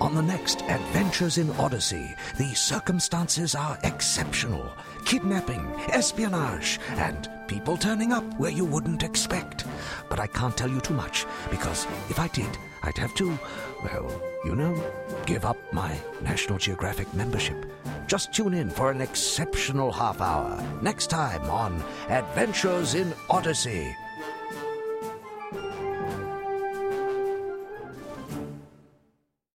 On the next Adventures in Odyssey, the circumstances are exceptional. Kidnapping, espionage, and people turning up where you wouldn't expect. But I can't tell you too much, because if I did, I'd have to, give up my National Geographic membership. Just tune in for an exceptional half hour next time on Adventures in Odyssey.